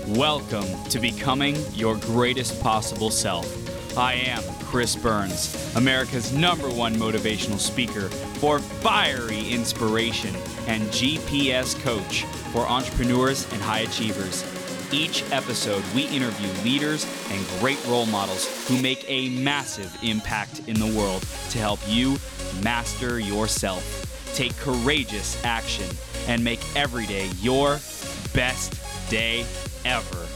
Welcome to Becoming Your Greatest Possible Self. I am Chris Burns, America's #1 motivational speaker for fiery inspiration and GPS coach for entrepreneurs and high achievers. Each episode, we interview leaders and great role models who make a massive impact in the world to help you master yourself, take courageous action, and make every day your best day ever.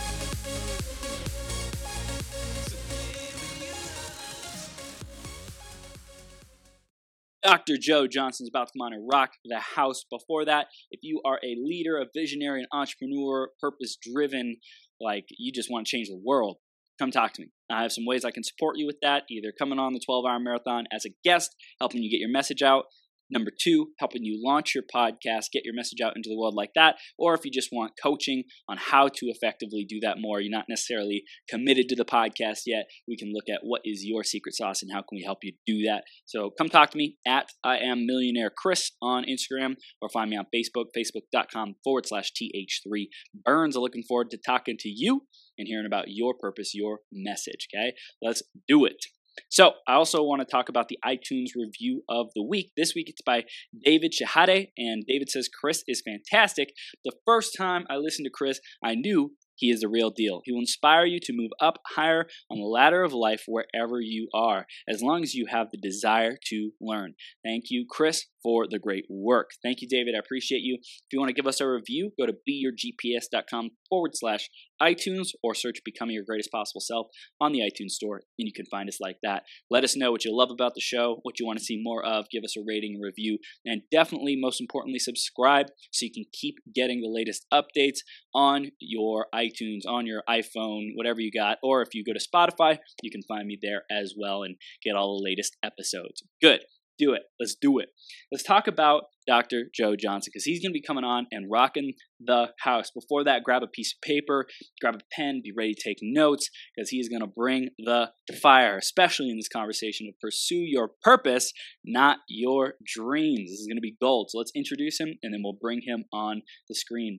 Dr. Joe Johnson's about to come on and rock the house. Before that, if you are a leader, a visionary, an entrepreneur, purpose-driven, like you just want to change the world, come talk to me. I have some ways I can support you with that, either coming on the 12-hour marathon as a guest, helping you get your message out. Number 2, helping you launch your podcast, get your message out into the world like that. Or if you just want coaching on how to effectively do that more, you're not necessarily committed to the podcast yet, we can look at what is your secret sauce and how can we help you do that. So come talk to me at I Am Millionaire Chris on Instagram, or find me on Facebook, facebook.com/TH3 Burns. I'm looking forward to talking to you and hearing about your purpose, your message. Okay, let's do it. So I also want to talk about the iTunes review of the week. This week it's by David Shahade, and David says, Chris is fantastic. The first time I listened to Chris, I knew he is the real deal. He will inspire you to move up higher on the ladder of life wherever you are, as long as you have the desire to learn. Thank you, Chris, for the great work. Thank you, David. I appreciate you. If you want to give us a review, go to beyourgps.com/iTunes or search Becoming Your Greatest Possible Self on the iTunes store, and you can find us like that. Let us know what you love about the show, what you want to see more of. Give us a rating and review, and definitely, most importantly, subscribe so you can keep getting the latest updates on your iTunes, on your iPhone, whatever you got. Or if you go to Spotify, you can find me there as well and get all the latest episodes. Good. Do it. Let's do it. Let's talk about Dr. Joe Johnson, because he's going to be coming on and rocking the house. Before that, grab a piece of paper, grab a pen, be ready to take notes, because he is going to bring the fire, especially in this conversation of pursue your purpose, not your dreams. This is going to be gold. So let's introduce him, and then we'll bring him on the screen.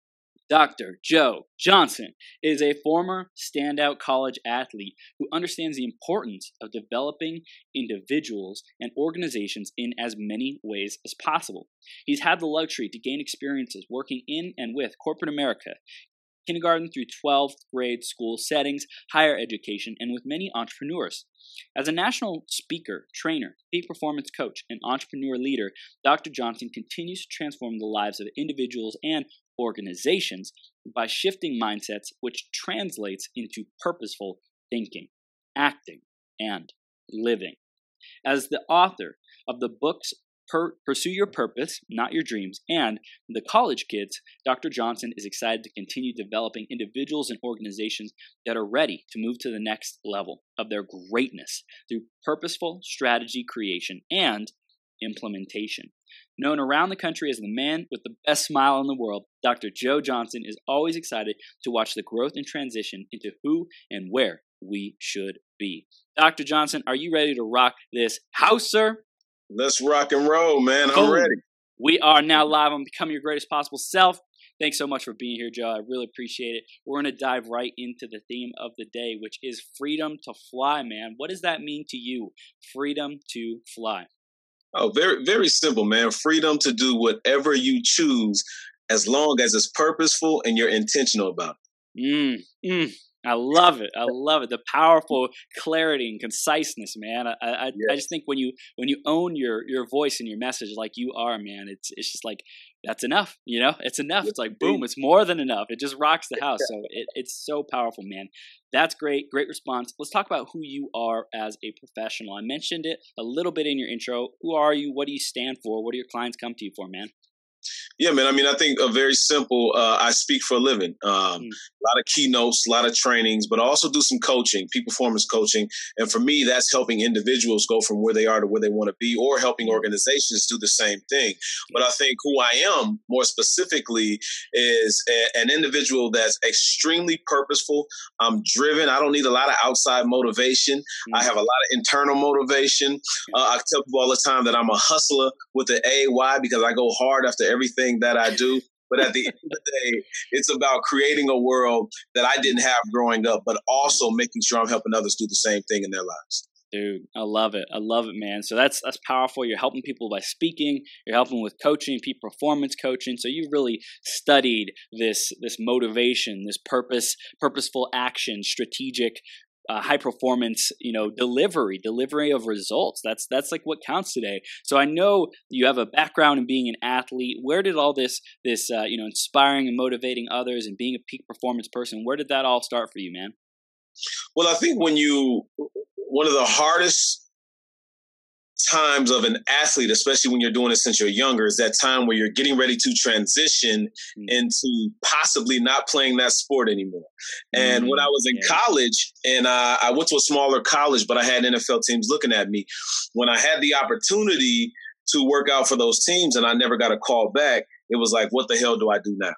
Dr. Joe Johnson is a former standout college athlete who understands the importance of developing individuals and organizations in as many ways as possible. He's had the luxury to gain experiences working in and with corporate America, kindergarten through 12th grade school settings, higher education, and with many entrepreneurs. As a national speaker, trainer, peak performance coach, and entrepreneur leader, Dr. Johnson continues to transform the lives of individuals and organizations by shifting mindsets, which translates into purposeful thinking, acting, and living. As the author of the books Pursue Your Purpose, Not Your Dreams, and The College Kids, Dr. Johnson is excited to continue developing individuals and organizations that are ready to move to the next level of their greatness through purposeful strategy creation and implementation. Known around the country as the man with the best smile in the world, Dr. Joe Johnson is always excited to watch the growth and transition into who and where we should be. Dr. Johnson, are you ready to rock this house, sir? Let's rock and roll, man. I'm ready. We are now live on Becoming Your Greatest Possible Self. Thanks so much for being here, Joe. I really appreciate it. We're going to dive right into the theme of the day, which is freedom to fly, man. What does that mean to you? Freedom to fly. Oh, very, very simple, man. Freedom to do whatever you choose as long as it's purposeful and you're intentional about it. I love it. I love it. The powerful clarity and conciseness, man. I just think when you own your voice and your message like you are, man, it's just like, that's enough. You know, it's enough. It's like, boom, it's more than enough. It just rocks the house. So it's so powerful, man. That's great. Great response. Let's talk about who you are as a professional. I mentioned it a little bit in your intro. Who are you? What do you stand for? What do your clients come to you for, man? Yeah, man. I mean, I think a very simple, I speak for a living. A lot of keynotes, a lot of trainings, but I also do some coaching, peak performance coaching. And for me, that's helping individuals go from where they are to where they want to be, or helping organizations do the same thing. But I think who I am more specifically is an individual that's extremely purposeful. I'm driven. I don't need a lot of outside motivation. I have a lot of internal motivation. I tell people all the time that I'm a hustler with the A. Why? Because I go hard after everything that I do. But at the end of the day, it's about creating a world that I didn't have growing up, but also making sure I'm helping others do the same thing in their lives. Dude, I love it. I love it, man. So that's powerful. You're helping people by speaking. You're helping with coaching, peak performance coaching. So you've really studied this motivation, this purposeful action, strategic, high performance, delivery of results. That's like what counts today. So I know you have a background in being an athlete. Where did all this inspiring and motivating others and being a peak performance person, where did that all start for you, man? Well, I think one of the hardest times of an athlete, especially when you're doing it since you're younger, is that time where you're getting ready to transition into possibly not playing that sport anymore. And when I was in college, and I went to a smaller college, but I had NFL teams looking at me, when I had the opportunity to work out for those teams and I never got a call back, it was like, what the hell do I do now?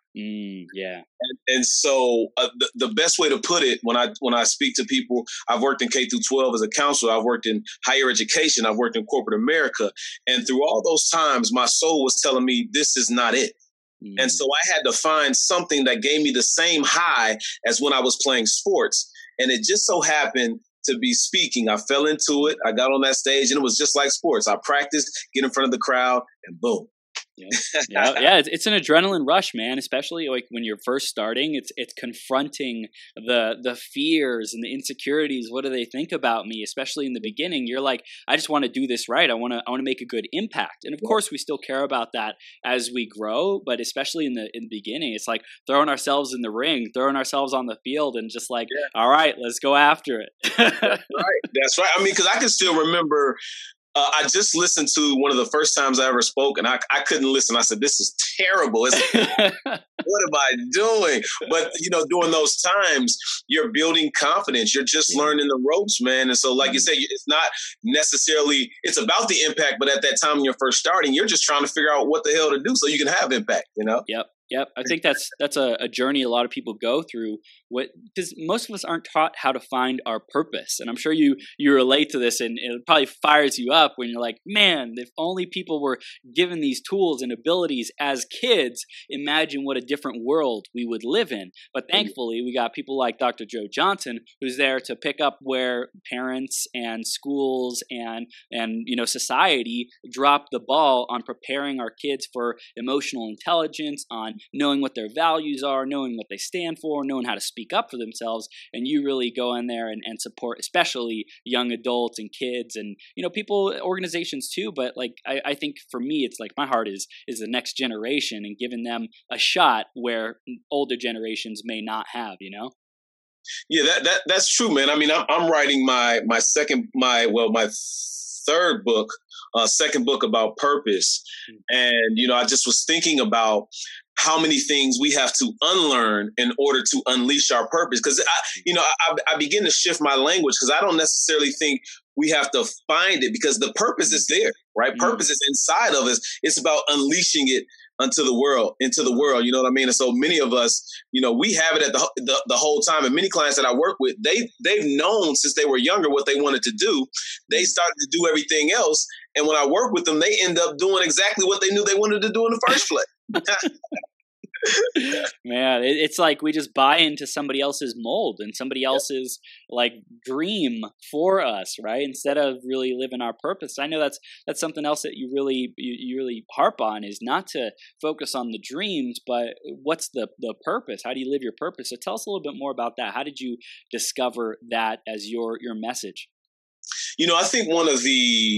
And so the best way to put it, when I speak to people, I've worked in K through 12 as a counselor. I've worked in higher education. I've worked in corporate America. And through all those times, my soul was telling me this is not it. And so I had to find something that gave me the same high as when I was playing sports. And it just so happened to be speaking. I fell into it. I got on that stage and it was just like sports. I practiced, get in front of the crowd, and boom. Yeah. It's an adrenaline rush, man. Especially like when you're first starting, it's confronting the fears and the insecurities. What do they think about me? Especially in the beginning, you're like, I just want to do this right. I want to make a good impact. And of course, we still care about that as we grow. But especially in the beginning, it's like throwing ourselves in the ring, throwing ourselves on the field, and just like, all right, let's go after it. That's right. I mean, because I can still remember. I just listened to one of the first times I ever spoke, and I couldn't listen. I said, this is terrible. What am I doing? But, during those times, you're building confidence. You're just learning the ropes, man. And so, like you said, it's not necessarily – it's about the impact, but at that time when you're first starting, you're just trying to figure out what the hell to do so you can have impact, Yep. I think that's a journey a lot of people go through, because most of us aren't taught how to find our purpose. And I'm sure you relate to this, and it probably fires you up when you're like, man, if only people were given these tools and abilities as kids, imagine what a different world we would live in. But thankfully, we got people like Dr. Joe Johnson, who's there to pick up where parents and schools and society drop the ball on preparing our kids for emotional intelligence, on knowing what their values are, knowing what they stand for, knowing how to speak up for themselves. And you really go in there and support, especially young adults and kids and, people, organizations too. But like, I think for me, it's like my heart is the next generation and giving them a shot where older generations may not have, Yeah, that's true, man. I mean, I'm writing my third book, second book about purpose. And, I just was thinking about how many things we have to unlearn in order to unleash our purpose. Because, I begin to shift my language because I don't necessarily think we have to find it because the purpose is there, right? Mm-hmm. Purpose is inside of us. It's about unleashing it into the world, you know what I mean? And so many of us, we have it at the whole time. And many clients that I work with, they've known since they were younger what they wanted to do. They started to do everything else. And when I work with them, they end up doing exactly what they knew they wanted to do in the first place. Man, it's like we just buy into somebody else's mold and somebody else's like dream for us, right? Instead of really living our purpose. I know that's something else that you really harp on, is not to focus on the dreams, but what's the purpose? How do you live your purpose? So tell us a little bit more about that. How did you discover that as your message? I think one of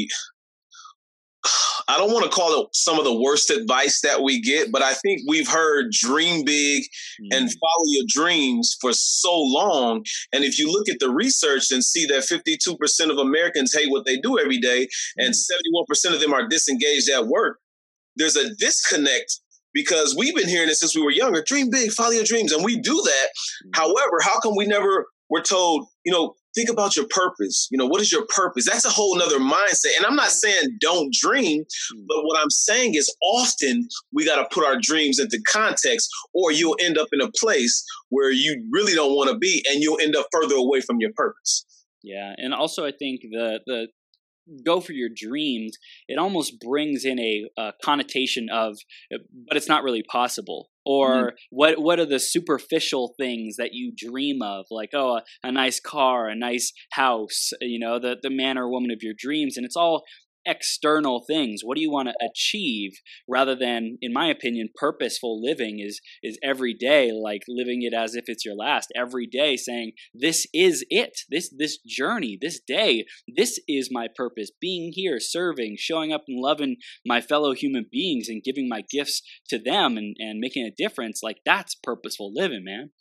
I don't want to call it some of the worst advice that we get, but I think we've heard dream big and follow your dreams for so long. And if you look at the research and see that 52% of Americans hate what they do every day and 71% of them are disengaged at work, there's a disconnect because we've been hearing it since we were younger. Dream big, follow your dreams. And we do that. However, how come we're told, think about your purpose. What is your purpose? That's a whole nother mindset. And I'm not saying don't dream, but what I'm saying is often we got to put our dreams into context, or you'll end up in a place where you really don't want to be, and you'll end up further away from your purpose. Yeah. And also I think the go for your dreams, it almost brings in a connotation of, but it's not really possible. Or what are the superficial things that you dream of? Like, oh, a nice car, a nice house, the man or woman of your dreams. And it's all external things. What do you want to achieve, rather than, in my opinion, purposeful living is every day, like living it as if it's your last, every day saying, this is it, this journey, this day, this is my purpose, being here, serving, showing up and loving my fellow human beings and giving my gifts to them and making a difference. Like, that's purposeful living, man.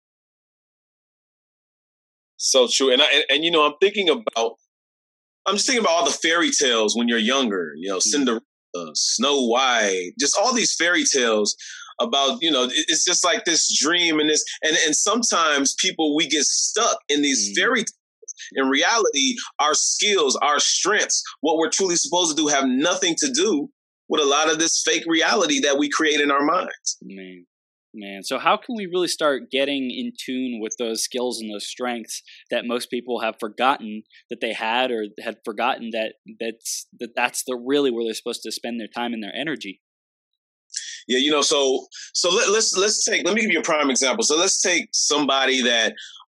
So true. And I'm just thinking about all the fairy tales when you're younger, Cinderella, Snow White, just all these fairy tales about, it's just like this dream and this, and sometimes we get stuck in these fairy tales. In reality, our skills, our strengths, what we're truly supposed to do have nothing to do with a lot of this fake reality that we create in our minds. Man, so how can we really start getting in tune with those skills and those strengths that most people have forgotten that they had, or had forgotten that's really where they're supposed to spend their time and their energy? Yeah, so let me give you a prime example. So let's take somebody that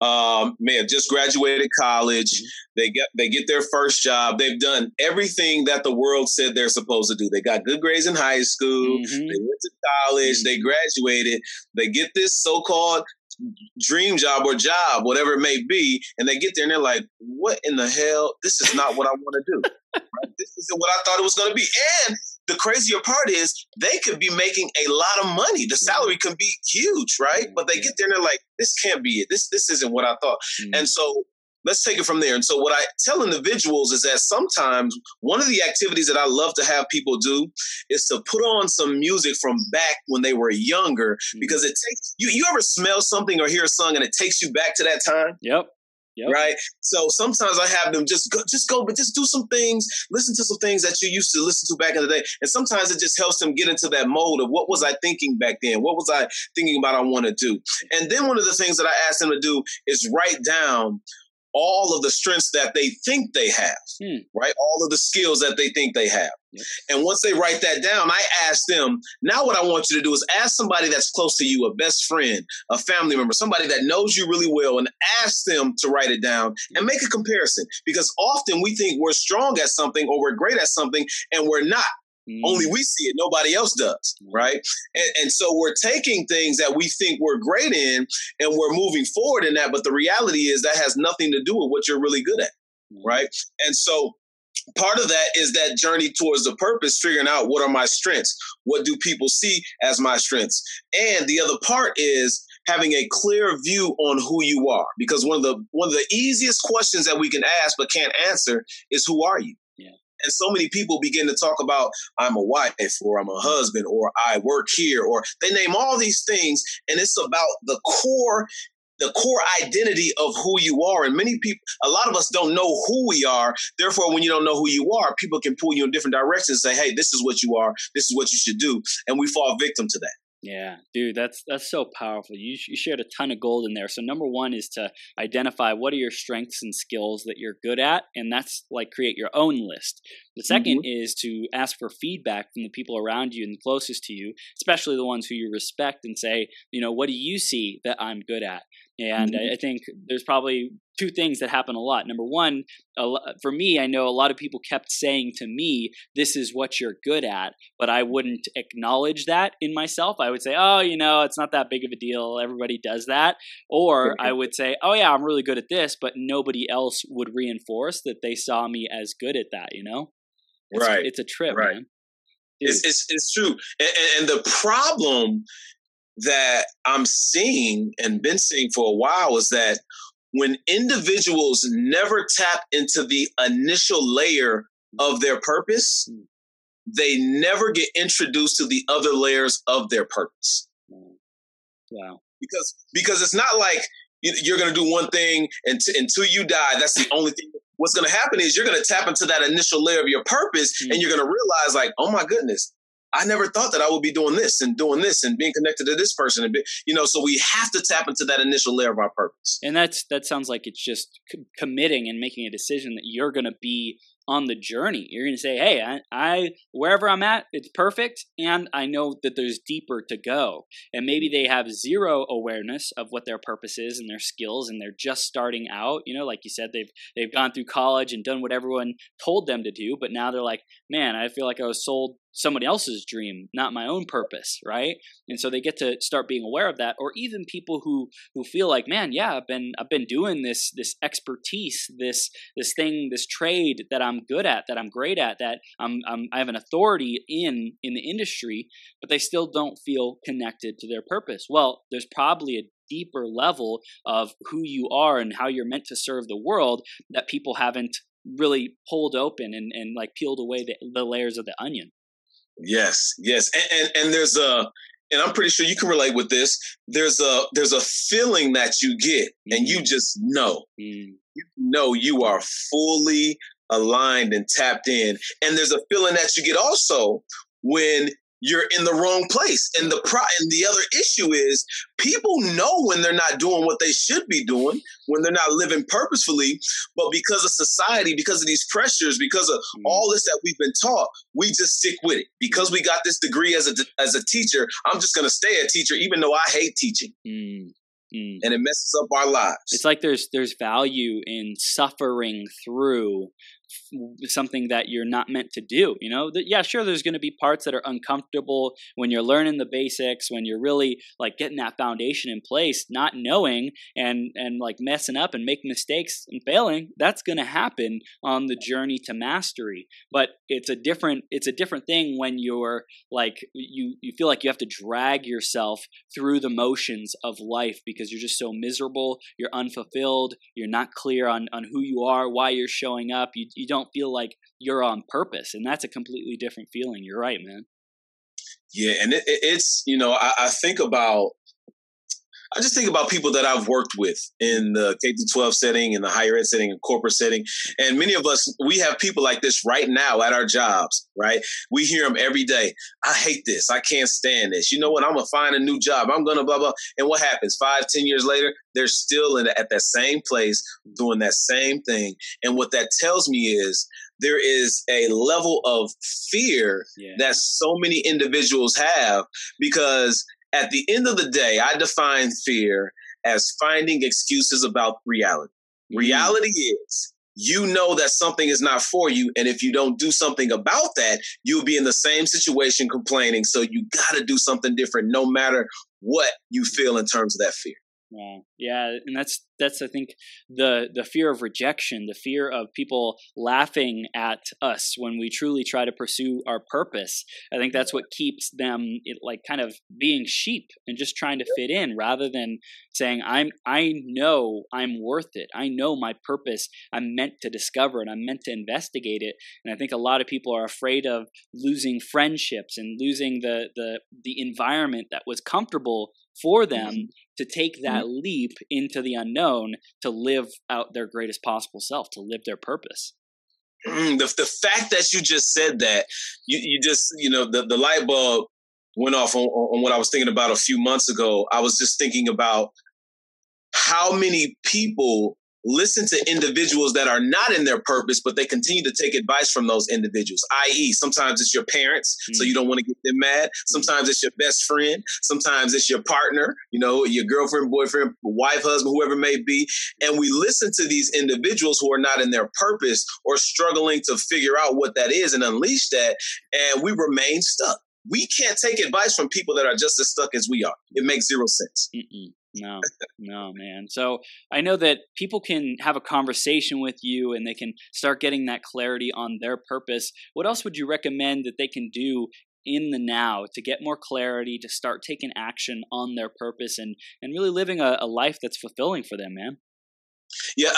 may have just graduated college. They get their first job. They've done everything that the world said they're supposed to do. They got good grades in high school. They went to college. They graduated. They get this so-called dream job or job, whatever it may be, and they get there and they're like, what in the hell? This is not what I want to do. Right? This isn't what I thought it was going to be. And the crazier part is they could be making a lot of money. The salary can be huge, right? But they get there and they're like, this can't be it. This isn't what I thought. And so let's take it from there. And so what I tell individuals is that sometimes one of the activities that I love to have people do is to put on some music from back when they were younger, because it takes you ever smell something or hear a song and it takes you back to that time? Yep. Right. So sometimes I have them just go, but just do some things, listen to some things that you used to listen to back in the day. And sometimes it just helps them get into that mode of what was I thinking back then? What was I thinking about I want to do? And then one of the things that I ask them to do is write down all of the strengths that they think they have, right? All of the skills that they think they have. Yep. And once they write that down, I ask them, now what I want you to do is ask somebody that's close to you, a best friend, a family member, somebody that knows you really well, and ask them to write it down and make a comparison. Because often we think we're strong at something or we're great at something, and we're not. Only we see it. Nobody else does, right? And so we're taking things that we think we're great in and we're moving forward in that. But the reality is that has nothing to do with what you're really good at, right? And so part of that is that journey towards the purpose, figuring out what are my strengths? What do people see as my strengths? And the other part is having a clear view on who you are. Because one of the easiest questions that we can ask but can't answer is, who are you? And so many people begin to talk about, I'm a wife, or I'm a husband, or I work here, or they name all these things. And it's about the core identity of who you are. And a lot of us don't know who we are. Therefore, when you don't know who you are, people can pull you in different directions and say, hey, this is what you are. This is what you should do. And we fall victim to that. Yeah, dude, that's so powerful. You shared a ton of gold in there. So number one is to identify what are your strengths and skills that you're good at, and that's like create your own list. The second is to ask for feedback from the people around you and closest to you, especially the ones who you respect, and say, what do you see that I'm good at? And I think there's probably two things that happen a lot. Number one, for me, I know a lot of people kept saying to me, this is what you're good at, but I wouldn't acknowledge that in myself. I would say, oh, it's not that big of a deal. Everybody does that. Or I would say, oh yeah, I'm really good at this, but nobody else would reinforce that they saw me as good at that, Right. It's a trip, right. man. It's true. And the problem that I'm seeing and been seeing for a while is that when individuals never tap into the initial layer of their purpose, they never get introduced to the other layers of their purpose. Wow. Because it's not like you're going to do one thing until you die. That's the only thing. What's going to happen is you're going to tap into that initial layer of your purpose, and you're going to realize, like, oh my goodness, I never thought that I would be doing this and being connected to this person. And so we have to tap into that initial layer of our purpose. And that sounds like it's just committing and making a decision that you're going to be on the journey. You're going to say, hey, I wherever I'm at, it's perfect. And I know that there's deeper to go. And maybe they have zero awareness of what their purpose is and their skills, and they're just starting out. Like you said, they've gone through college and done what everyone told them to do. But now they're like, man, I feel like I was sold somebody else's dream, not my own purpose, right? And so they get to start being aware of that. Or even people who feel like, man, yeah, I've been doing this expertise, this thing, this trade that I'm good at, that I'm great at, that I have an authority in the industry, but they still don't feel connected to their purpose. Well, there's probably a deeper level of who you are and how you're meant to serve the world that people haven't really pulled open and like peeled away the layers of the onion. Yes. And there's and I'm pretty sure you can relate with this. There's a feeling that you get, and you just know, you know, you are fully aligned and tapped in. And there's a feeling that you get also when you're in the wrong place. And the other issue is people know when they're not doing what they should be doing, when they're not living purposefully, but because of society, because of these pressures, because of all this that we've been taught, we just stick with it. Because we got this degree as a teacher, I'm just going to stay a teacher, even though I hate teaching. And it messes up our lives. It's like there's value in suffering through something that you're not meant to do. Yeah, sure, there's going to be parts that are uncomfortable when you're learning the basics, when you're really like getting that foundation in place, not knowing and like messing up and making mistakes and failing. That's going to happen on the journey to mastery. But it's a different thing when you're like you feel like you have to drag yourself through the motions of life because you're just so miserable, you're unfulfilled, you're not clear on who you are, why you're showing up. You don't feel like you're on purpose, and that's a completely different feeling. You're right, man. Yeah, and it's I just think about people that I've worked with in the K-12 setting, in the higher ed setting, and corporate setting. And many of us, we have people like this right now at our jobs, right? We hear them every day. I hate this. I can't stand this. You know what? I'm going to find a new job. I'm going to blah, blah. And what happens? 5-10 years later, they're still at that same place doing that same thing. And what that tells me is there is a level of fear that so many individuals have, because at the end of the day, I define fear as finding excuses about reality. Reality is, you know that something is not for you. And if you don't do something about that, you'll be in the same situation complaining. So you got to do something different, no matter what you feel in terms of that fear. Yeah, and that's I think the fear of rejection, the fear of people laughing at us when we truly try to pursue our purpose. I think that's what keeps them like kind of being sheep and just trying to fit in, rather than saying I know I'm worth it. I know my purpose. I'm meant to discover it. I'm meant to investigate it. And I think a lot of people are afraid of losing friendships and losing the environment that was comfortable for them to take that leap into the unknown, to live out their greatest possible self, to live their purpose. The fact that you just said that, you just, the light bulb went off on what I was thinking about a few months ago. I was just thinking about how many people listen to individuals that are not in their purpose, but they continue to take advice from those individuals, i.e. sometimes it's your parents, so you don't want to get them mad. Sometimes it's your best friend. Sometimes it's your partner, your girlfriend, boyfriend, wife, husband, whoever it may be. And we listen to these individuals who are not in their purpose or struggling to figure out what that is and unleash that, and we remain stuck. We can't take advice from people that are just as stuck as we are. It makes zero sense. No, man. So I know that people can have a conversation with you and they can start getting that clarity on their purpose. What else would you recommend that they can do in the now to get more clarity, to start taking action on their purpose and really living a life that's fulfilling for them, man? Yeah,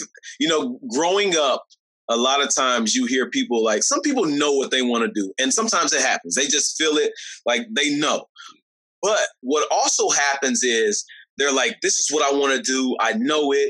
growing up, a lot of times you hear people like, some people know what they want to do, and sometimes it happens. They just feel it, like they know. But what also happens is they're like, this is what I want to do. I know it.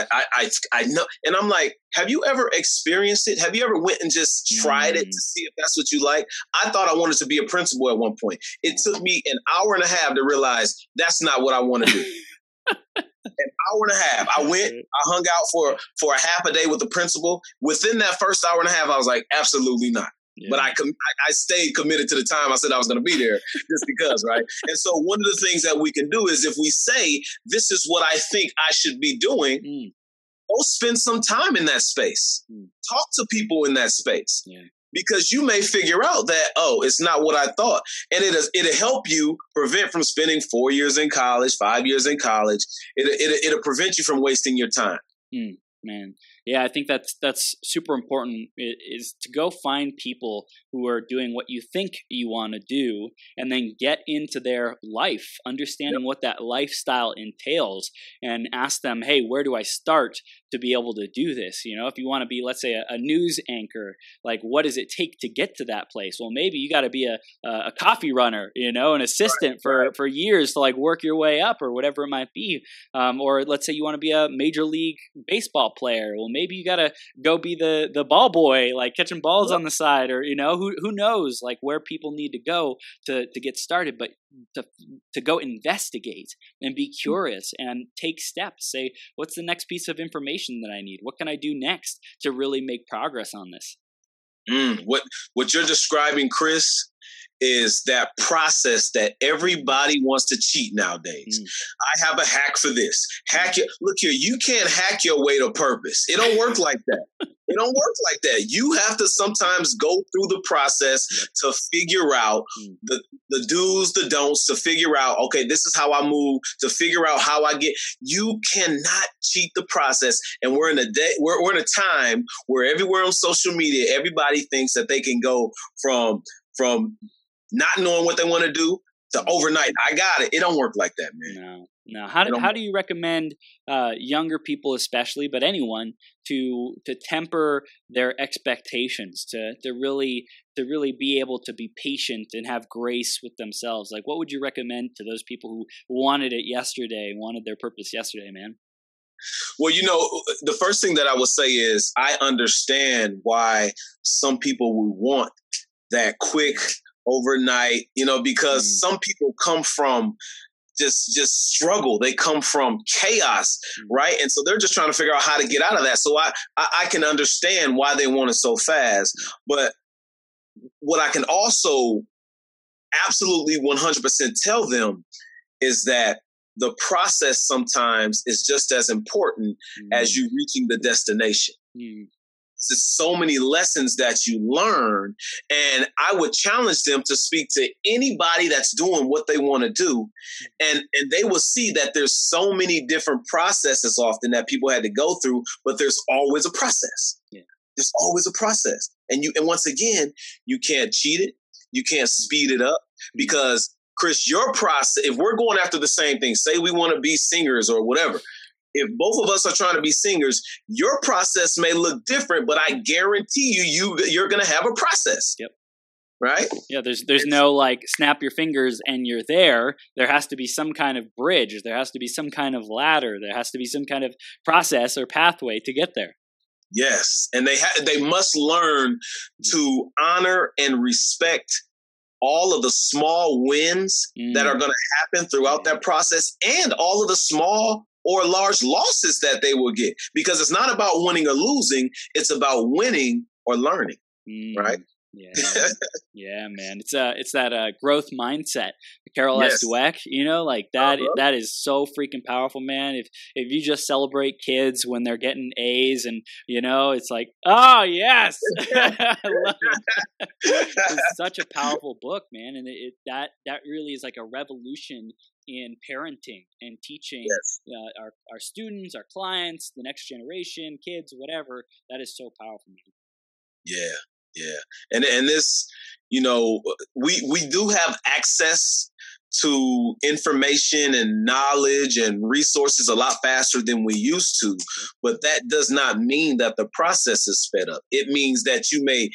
I know. And I'm like, have you ever experienced it? Have you ever went and just tried it to see if that's what you like? I thought I wanted to be a principal at one point. It took me an hour and a half to realize that's not what I want to do. An hour and a half. I went, I hung out for a half a day with the principal. Within that first hour and a half, I was like, absolutely not. Yeah. But I stayed committed to the time I said I was going to be there just because, right? And so one of the things that we can do is if we say, this is what I think I should be doing, go spend some time in that space. Talk to people in that space. Yeah. Because you may figure out that, oh, it's not what I thought. And it'll help you prevent from spending 4 years in college, 5 years in college. It'll prevent you from wasting your time. Man. Yeah, I think that's super important is to go find people who are doing what you think you want to do and then get into their life, understanding what that lifestyle entails and ask them, hey, where do I start to be able to do this? You know, if you want to be, let's say, a news anchor, like what does it take to get to that place? Well, maybe you got to be a coffee runner, you know, an assistant for years to like work your way up or whatever it might be. Or let's say you want to be a major league baseball player. Well, maybe you got to go be the ball boy, like catching balls on the side, or, you know, who knows like where people need to go to get started, but to go investigate and be curious and take steps, say, what's the next piece of information that I need? What can I do next to really make progress on this? What you're describing, Chris, is that process that everybody wants to cheat nowadays. I have a hack for this. Look here, you can't hack your way to purpose. It don't work like that. It don't work like that. You have to sometimes go through the process to figure out the do's, the don'ts, to figure out, okay, this is how I move, to figure out how I get. You cannot cheat the process. And we're in a time where everywhere on social media, everybody thinks that they can go from not knowing what they want to do to overnight. I got it. It don't work like that, man. No. How do you recommend younger people, especially, but anyone, to temper their expectations, to really be able to be patient and have grace with themselves? Like, what would you recommend to those people who wanted it yesterday, wanted their purpose yesterday, man? Well, you know, the first thing that I would say is I understand why some people would want that quick overnight, you know, because some people come from just struggle. They come from chaos, right? And so they're just trying to figure out how to get out of that. So I can understand why they want it so fast. But what I can also absolutely 100% tell them is that the process sometimes is just as important as you reaching the destination. There's so many lessons that you learn. And I would challenge them to speak to anybody that's doing what they want to do. And they will see that there's so many different processes often that people had to go through, but there's always a process. Yeah. There's always a process. And once again, you can't cheat it. You can't speed it up because, Chris, your process, if we're going after the same thing, say we want to be singers or whatever, if both of us are trying to be singers, your process may look different, but I guarantee you're going to have a process. Yep. Right? Yeah, there's no like snap your fingers and you're there. There has to be some kind of bridge. There has to be some kind of ladder. There has to be some kind of process or pathway to get there. Yes, and they must learn to honor and respect all of the small wins that are going to happen throughout that process and all of the small or large losses that they will get, because it's not about winning or losing. It's about winning or learning. Right. Yeah. Yeah, man. It's that growth mindset. Carol S. Dweck, you know, like that, that is so freaking powerful, man. If you just celebrate kids when they're getting A's and, you know, it's like, oh yes. I love it. It's such a powerful book, man. And that really is like a revolution in parenting and teaching our students, our clients, the next generation, kids, whatever. That is so powerful, man. Yeah. Yeah. And this, you know, we do have access to information and knowledge and resources a lot faster than we used to, but that does not mean that the process is sped up. It means that you may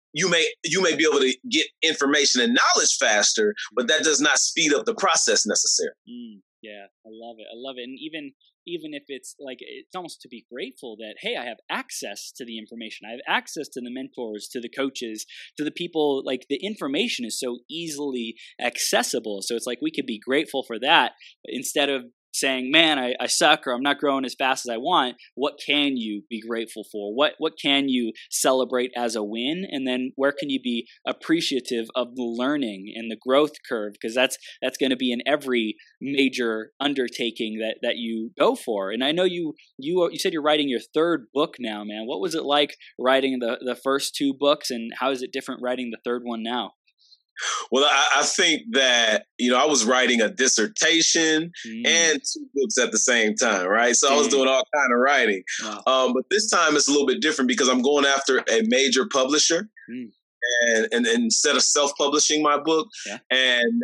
be able to get information and knowledge faster, but that does not speed up the process necessarily. Yeah, I love it. And even if it's like, it's almost to be grateful that, hey, I have access to the information. I have access to the mentors, to the coaches, to the people. Like, the information is so easily accessible. So it's like we could be grateful for that instead of saying, man, I suck, or I'm not growing as fast as I want, what can you be grateful for? What can you celebrate as a win? And then where can you be appreciative of the learning and the growth curve? Because that's going to be in every major undertaking that you go for. And I know you said you're writing your third book now, man. What was it like writing the first two books, and how is it different writing the third one now? Well, I think that, I was writing a dissertation and two books at the same time, right? So I was doing all kind of writing. Wow. But this time it's a little bit different because I'm going after a major publisher and instead of self-publishing my book. Yeah. And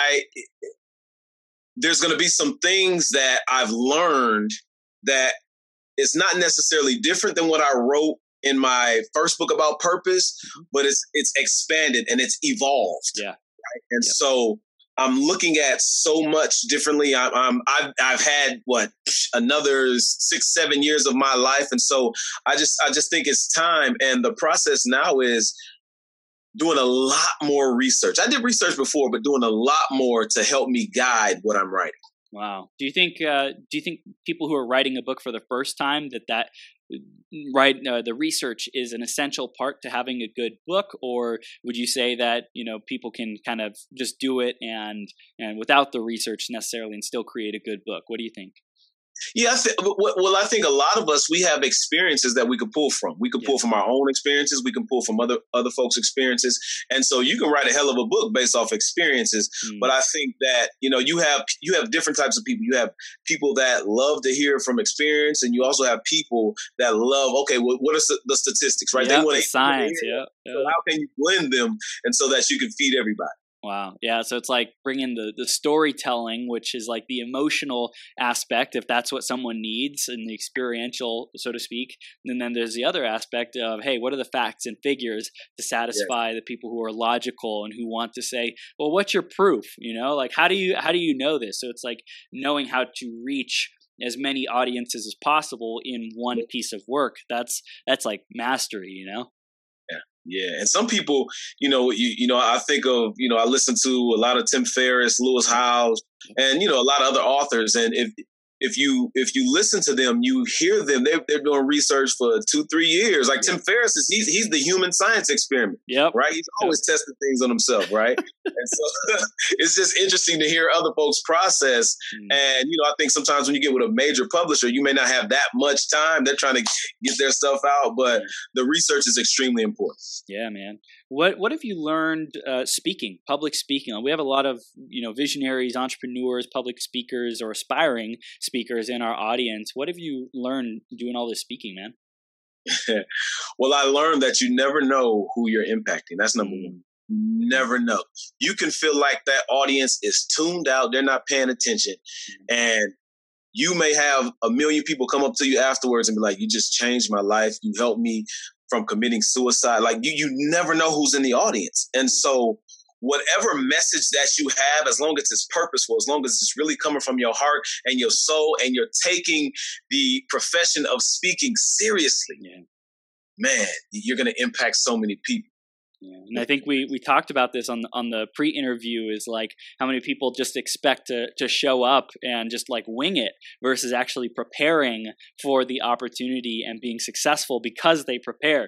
there's going to be some things that I've learned that it's not necessarily different than what I wrote in my first book about purpose, but it's expanded and it's evolved. Yeah. Right? And so I'm looking at so much differently. I've had another 6-7 years of my life. And so I just think it's time. And the process now is doing a lot more research. I did research before, but doing a lot more to help me guide what I'm writing. Wow. Do you think people who are writing a book for the first time that the research is an essential part to having a good book, or would you say that people can kind of just do it and without the research necessarily and still create a good book? What do you think? Yeah, I think a lot of us, we have experiences that we could pull from. We could pull from our own experiences. We can pull from other folks' experiences. And so you can write a hell of a book based off experiences. But I think that, you have different types of people. You have people that love to hear from experience, and you also have people that love, okay, what are the statistics, right? They want science, So how can you blend them and so that you can feed everybody? Wow. Yeah. So it's like bringing the storytelling, which is like the emotional aspect, if that's what someone needs, and the experiential, so to speak. And then there's the other aspect of, hey, what are the facts and figures to satisfy the people who are logical and who want to say, well, what's your proof? Like, how do you know this? So it's like knowing how to reach as many audiences as possible in one piece of work. That's like mastery, Yeah, and some people, I think of, I listen to a lot of Tim Ferriss, Lewis Howes, and a lot of other authors. And if you listen to them, you hear them. They're doing research for 2-3 years. Like Tim Ferriss he's the human science experiment. Right. He's always testing things on himself. Right. And so it's just interesting to hear other folks' process. And I think sometimes when you get with a major publisher, you may not have that much time. They're trying to get their stuff out, but the research is extremely important. Yeah, man. What have you learned public speaking? We have a lot of visionaries, entrepreneurs, public speakers, or aspiring speakers in our audience. What have you learned doing all this speaking, man? Well, I learned that you never know who you're impacting. That's number one. Never know. You can feel like that audience is tuned out. They're not paying attention. And you may have 1 million people come up to you afterwards and be like, you just changed my life. You helped me from committing suicide. Like you never know who's in the audience. And so whatever message that you have, as long as it's purposeful, as long as it's really coming from your heart and your soul, and you're taking the profession of speaking seriously, man, you're going to impact so many people. Yeah. And I think we talked about this on the pre-interview, is like how many people just expect to show up and just like wing it versus actually preparing for the opportunity and being successful because they prepared.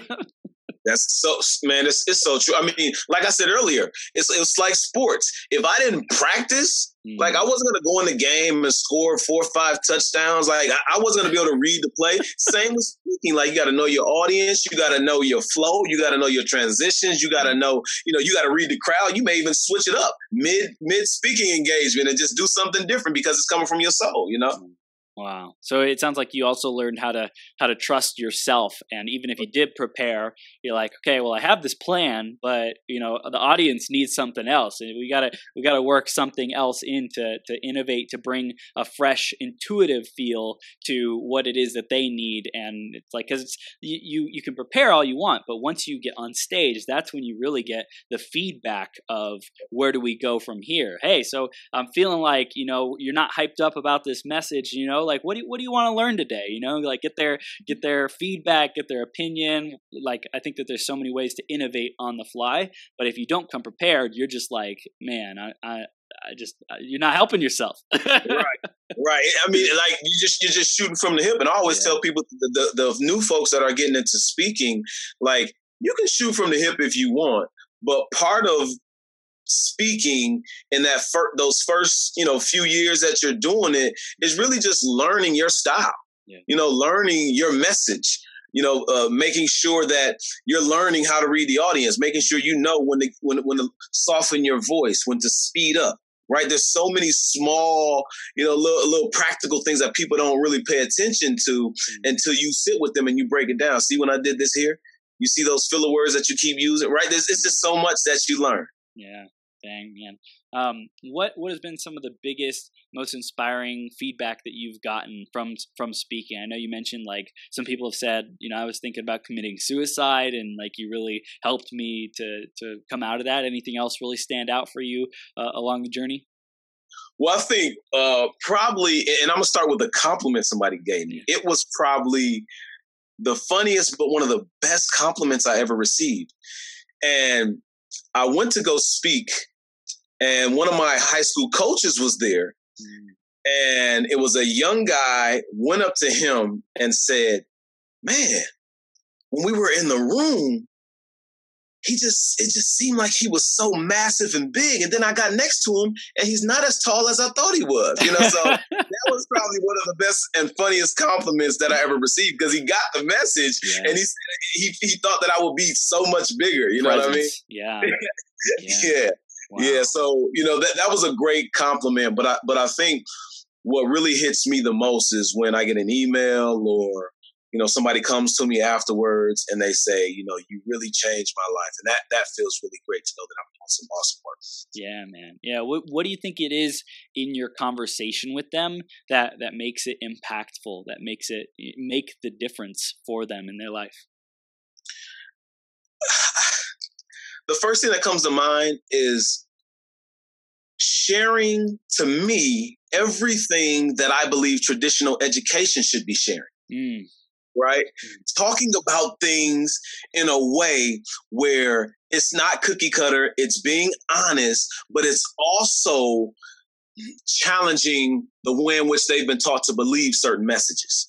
That's so, man, it's so true. I mean, like I said earlier, it's like sports. If I didn't practice, like I wasn't going to go in the game and score 4 or 5 touchdowns. Like I wasn't going to be able to read the play. Same with speaking. Like you got to know your audience. You got to know your flow. You got to know your transitions. You got to know, you got to read the crowd. You may even switch it up mid speaking engagement and just do something different because it's coming from your soul, Wow. So it sounds like you also learned how to trust yourself. And even if you did prepare, you're like, okay, well, I have this plan, but the audience needs something else. And we gotta work something else in to innovate, to bring a fresh, intuitive feel to what it is that they need. And it's like, cause you can prepare all you want, but once you get on stage, that's when you really get the feedback of where do we go from here? Hey, so I'm feeling like, you're not hyped up about this message, like what do you want to learn today? Like get their feedback, get their opinion. Like I think that there's so many ways to innovate on the fly, but if you don't come prepared, you're just like, man, you're not helping yourself. Right. I mean, like you're just shooting from the hip. And I always tell people, the new folks that are getting into speaking, like, you can shoot from the hip if you want, but part of speaking in that those first, few years that you're doing it is really just learning your style, learning your message, making sure that you're learning how to read the audience, making sure when to soften your voice, when to speed up. Right. There's so many small, little practical things that people don't really pay attention to until you sit with them and you break it down. See, when I did this here, you see those filler words that you keep using, right? It's just so much that you learn. Yeah. Dang, man. What has been some of the biggest, most inspiring feedback that you've gotten from speaking? I know you mentioned, like, some people have said, I was thinking about committing suicide, and like, you really helped me to come out of that. Anything else really stand out for you along the journey? Well, I think probably, and I'm gonna start with a compliment somebody gave me. It was probably the funniest, but one of the best compliments I ever received. And I went to go speak, and one of my high school coaches was there. And it was a young guy, went up to him and said, "Man, when we were in the room, it just seemed like he was so massive and big. And then I got next to him, and he's not as tall as I thought he was." So that was probably one of the best and funniest compliments that I ever received, because he got the message, and he thought that I would be so much bigger. You know what I mean? Yeah. Yeah. Wow. Yeah. So, that was a great compliment. But I think what really hits me the most is when I get an email or, somebody comes to me afterwards and they say, you really changed my life. And that feels really great to know that I'm doing some awesome work. Yeah, man. Yeah. What do you think it is in your conversation with them that makes it impactful, that makes it make the difference for them in their life? The first thing that comes to mind is sharing, to me, everything that I believe traditional education should be sharing. Right? Talking about things in a way where it's not cookie cutter, it's being honest, but it's also challenging the way in which they've been taught to believe certain messages.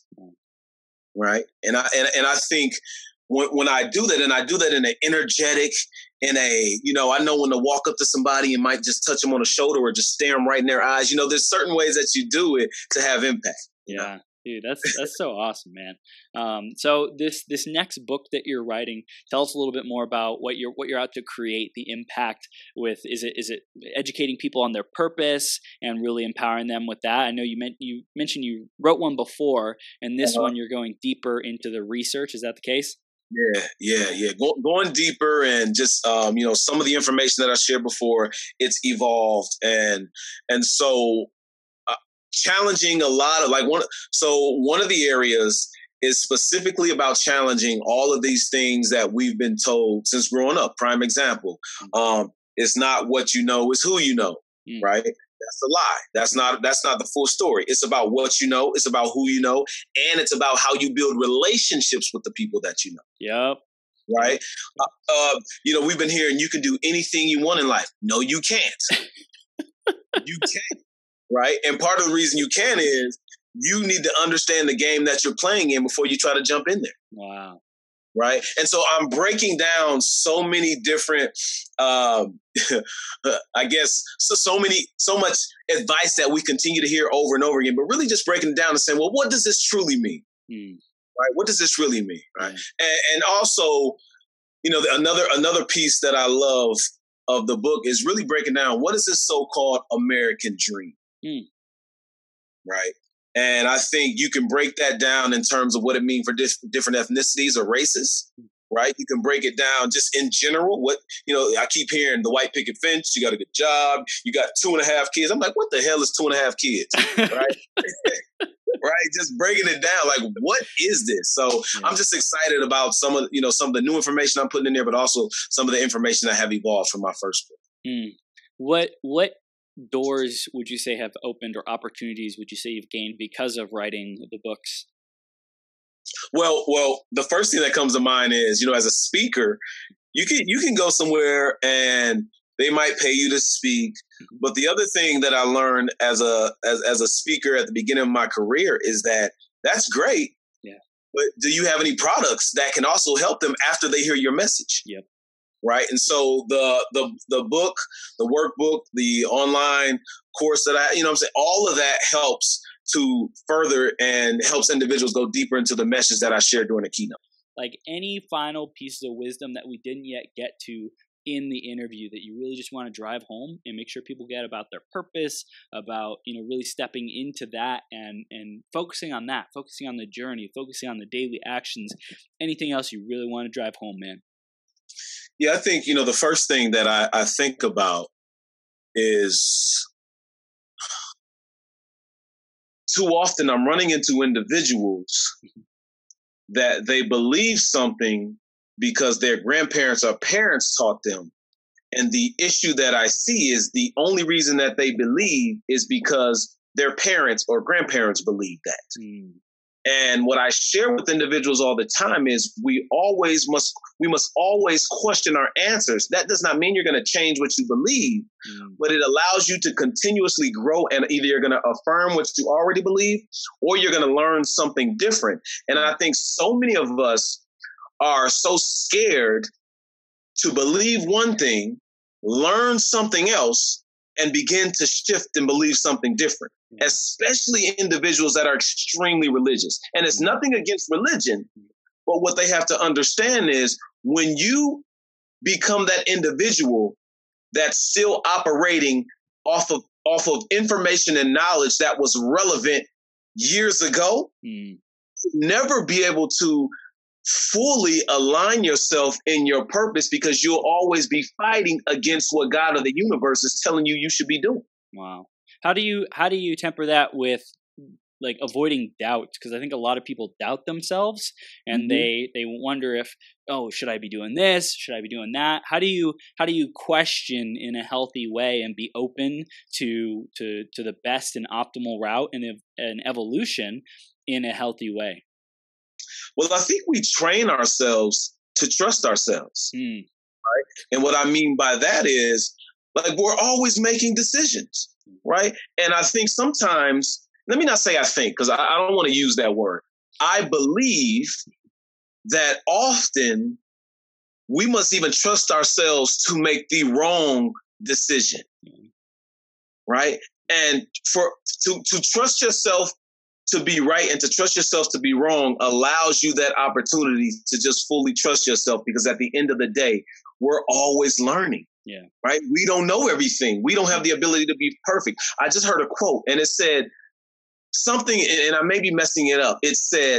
Right? And I think when I do that, and I do that in an energetic, in a, I know when to walk up to somebody and might just touch them on the shoulder or just stare them right in their eyes. There's certain ways that you do it to have impact. Yeah. Dude, that's so awesome, man. So this next book that you're writing, tell us a little bit more about what you're out to create, the impact with. Is it educating people on their purpose and really empowering them with that? I know you mentioned you wrote one before, and this one you're going deeper into the research. Is that the case? Yeah. Going deeper, and just some of the information that I shared before, it's evolved, and so challenging a lot of one of the areas is specifically about challenging all of these things that we've been told since growing up. Prime example, it's not what you know, it's who you know, right? That's a lie. That's not the full story. It's about what you know, it's about who you know, and it's about how you build relationships with the people that you know. Yep. Right? We've been hearing you can do anything you want in life. No, you can't. You can't. Right? And part of the reason you can is you need to understand the game that you're playing in before you try to jump in there. Wow. Right? And so I'm breaking down so many different, I guess, so much advice that we continue to hear over and over again, but really just breaking it down and saying, well, what does this truly mean? Right? What does this really mean? Right? And also, another piece that I love of the book is really breaking down what is this so-called American dream? Right? And I think you can break that down in terms of what it means for different ethnicities or races. Right? You can break it down just in general. What, I keep hearing the white picket fence, you got a good job, you got 2.5 kids. I'm like, what the hell is 2.5 kids? Right? Right? Just breaking it down. Like, what is this? So I'm just excited about some of the new information I'm putting in there, but also some of the information that have evolved from my first book. What doors would you say have opened, or opportunities would you say you've gained because of writing the books? Well, the first thing that comes to mind is, as a speaker, you can go somewhere and They might pay you to speak. But the other thing that I learned as a speaker at the beginning of my career is that that's great. Yeah. But do you have any products that can also help them after they hear your message? Yep. Right. And so the book, the workbook, the online course that I'm saying, all of that helps to further and helps individuals go deeper into the message that I shared during the keynote. Like any final pieces of wisdom that we didn't yet get to in the interview that you really just want to drive home and make sure people get about their purpose, about, really stepping into that and focusing on that, focusing on the journey, focusing on the daily actions, anything else you really want to drive home, man? Yeah, I think, the first thing that I think about is too often I'm running into individuals that they believe something because their grandparents or parents taught them. And the issue that I see is the only reason that they believe is because their parents or grandparents believe that. Mm. And what I share with individuals all the time is we must always question our answers. That does not mean you're going to change what you believe, but it allows you to continuously grow, and either you're going to affirm what you already believe or you're going to learn something different. And I think so many of us are so scared to believe one thing, learn something else, and begin to shift and believe something different, especially individuals that are extremely religious. And it's nothing against religion, but what they have to understand is when you become that individual that's still operating off of information and knowledge that was relevant years ago, you'll never be able to fully align yourself in your purpose because you'll always be fighting against what God of the universe is telling you should be doing. Wow. How do you temper that with like avoiding doubt? Because I think a lot of people doubt themselves and they wonder if, should I be doing this? Should I be doing that? How do you question in a healthy way and be open to the best and optimal route and an evolution in a healthy way? Well, I think we train ourselves to trust ourselves, right? And what I mean by that is, like, we're always making decisions, right? And I think sometimes, let me not say I think, because I don't want to use that word. I believe that often we must even trust ourselves to make the wrong decision, right? And to trust yourself to be right and to trust yourself to be wrong allows you that opportunity to just fully trust yourself, because at the end of the day, we're always learning. Yeah. Right? We don't know everything. We don't have the ability to be perfect. I just heard a quote and it said something, and I may be messing it up. It said,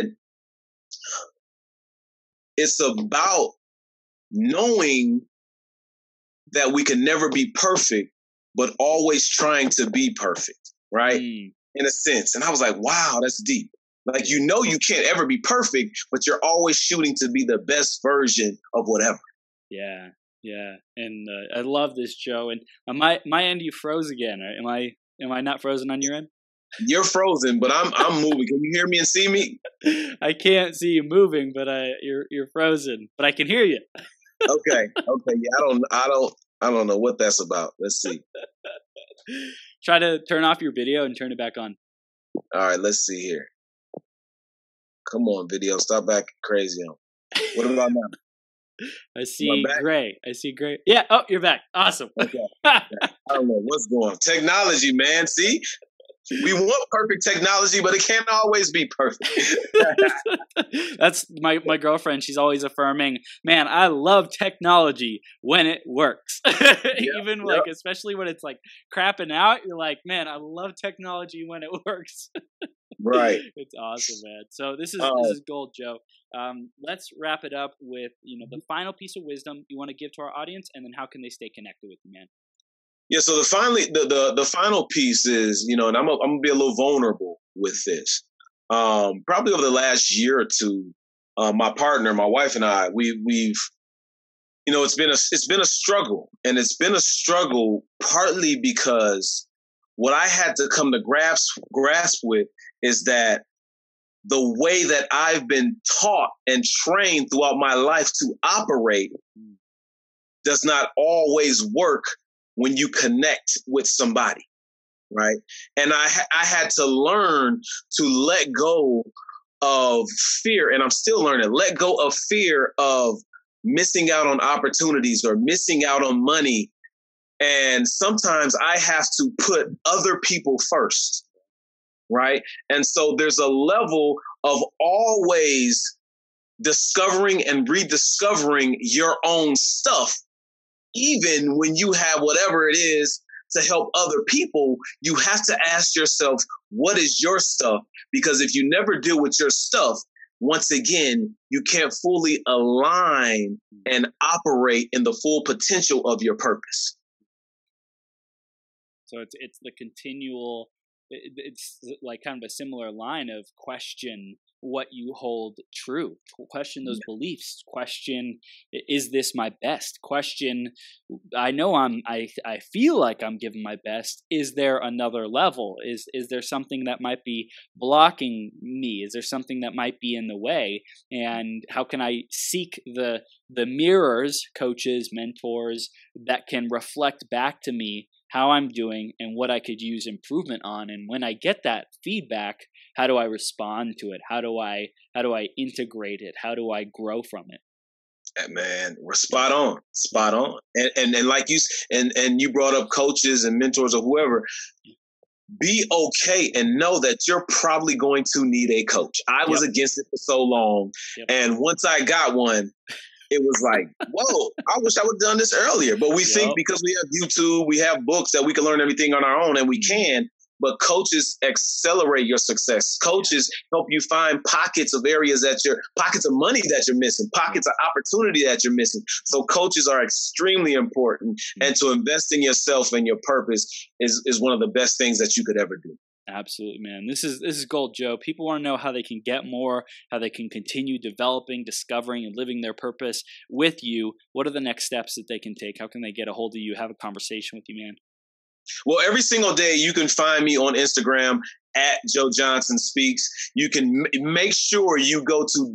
it's about knowing that we can never be perfect, but always trying to be perfect. Right? In a sense. And I was like, wow, that's deep. Like, you can't ever be perfect, but you're always shooting to be the best version of whatever. Yeah. Yeah. And I love this, Joe. And on my end, you froze again. Am I not frozen on your end? You're frozen, but I'm moving. Can you hear me and see me? I can't see you moving, but you're frozen, but I can hear you. Okay. Yeah, I don't know what that's about. Let's see. Try to turn off your video and turn it back on. All right, let's see here. Come on, video. Stop acting crazy on. What about now? I see gray. Yeah. Oh, you're back. Awesome. Okay. I don't know what's going on. Technology, man. See? We want perfect technology, but it can't always be perfect. That's my girlfriend. She's always affirming, man, I love technology when it works. Even like, especially when it's like crapping out, you're like, man, I love technology when it works. Right. It's awesome, man. So this is gold, Joe. Let's wrap it up with, the final piece of wisdom you want to give to our audience, and then how can they stay connected with you, man? Yeah, so the final piece is, and I'm gonna be a little vulnerable with this. Probably over the last year or two, my partner, my wife, and I, we've it's been a struggle, and it's been a struggle partly because what I had to come to grasp with is that the way that I've been taught and trained throughout my life to operate does not always work when you connect with somebody, right? And I had to learn to let go of fear, and I'm still learning, let go of fear of missing out on opportunities or missing out on money. And sometimes I have to put other people first, right? And so there's a level of always discovering and rediscovering your own stuff. Even when you have whatever it is to help other people, you have to ask yourself, what is your stuff? Because if you never deal with your stuff, once again, you can't fully align and operate in the full potential of your purpose. So it's the continual, it's like kind of a similar line of question what you hold true, question those beliefs, question, is this my best? Question, I know I feel like I'm giving my best. Is there another level? Is there something that might be blocking me? Is there something that might be in the way? And how can I seek the mirrors, coaches, mentors that can reflect back to me how I'm doing and what I could use improvement on? And when I get that feedback, how do I respond to it? How do I integrate it? How do I grow from it? Man, we're spot on. And like you and you brought up coaches and mentors or whoever. Be okay and know that you're probably going to need a coach. I was against it for so long, and once I got one, it was like, whoa, I wish I would have done this earlier. But we think because we have YouTube, we have books that we can learn everything on our own, and we can. But coaches accelerate your success. Coaches help you find pockets of areas pockets of money that you're missing, pockets of opportunity that you're missing. So coaches are extremely important. And to invest in yourself and your purpose is one of the best things that you could ever do. Absolutely, man. This is gold, Joe. People want to know how they can get more, how they can continue developing, discovering, and living their purpose with you. What are the next steps that they can take? How can they get a hold of you, have a conversation with you, man? Well, every single day you can find me on Instagram at Joe Johnson Speaks. You can make sure you go to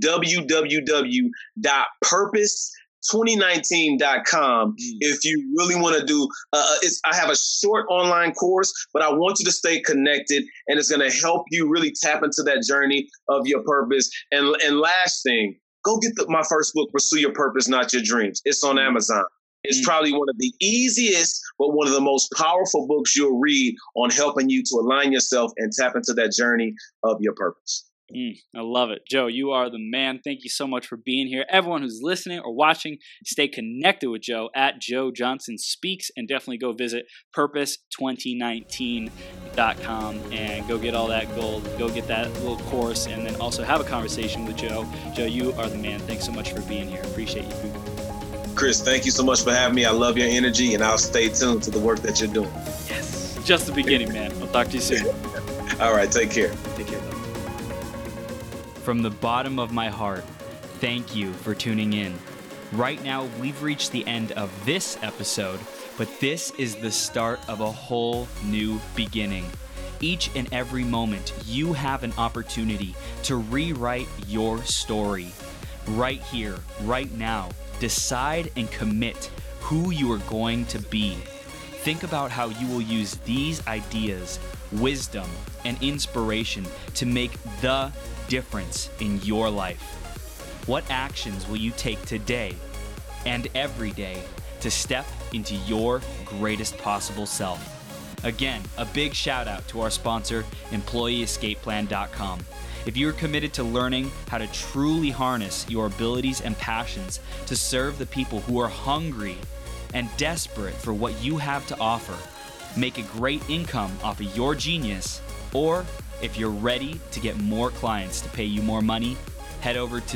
www.purpose2019.com if you really want to do. I have a short online course, but I want you to stay connected, and it's going to help you really tap into that journey of your purpose. And last thing, go get my first book, Pursue Your Purpose, Not Your Dreams. It's on Amazon. It's probably one of the easiest, but one of the most powerful books you'll read on helping you to align yourself and tap into that journey of your purpose. I love it. Joe, you are the man. Thank you so much for being here. Everyone who's listening or watching, stay connected with Joe at Joe Johnson Speaks, and definitely go visit purpose2019.com and go get all that gold. Go get that little course, and then also have a conversation with Joe. Joe, you are the man. Thanks so much for being here. Appreciate you. Chris, thank you so much for having me. I love your energy, and I'll stay tuned to the work that you're doing. Yes. Just the beginning, man. I'll talk to you soon. All right. Take care. Take care. From the bottom of my heart, thank you for tuning in. Right now, we've reached the end of this episode, but this is the start of a whole new beginning. Each and every moment, you have an opportunity to rewrite your story. Right here, right now. Decide and commit who you are going to be. Think about how you will use these ideas, wisdom, and inspiration to make the difference in your life. What actions will you take today and every day to step into your greatest possible self? Again, a big shout out to our sponsor, EmployeeEscapePlan.com. If you are committed to learning how to truly harness your abilities and passions to serve the people who are hungry and desperate for what you have to offer, make a great income off of your genius, or if you're ready to get more clients to pay you more money, head over to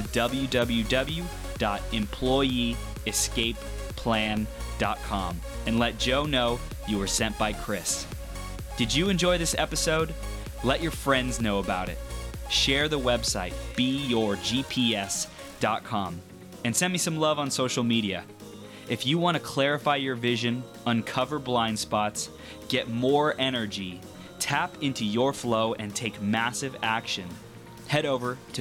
www.employeeescapeplan.com and let Joe know you were sent by Chris. Did you enjoy this episode? Let your friends know about it. Share the website, beyourgps.com, and send me some love on social media. If you want to clarify your vision, uncover blind spots, get more energy, tap into your flow, and take massive action, head over to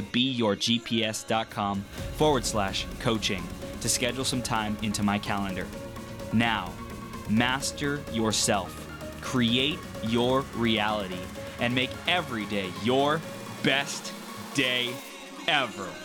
beyourgps.com/coaching to schedule some time into my calendar. Now, Master yourself. Create your reality and make every day your best day ever.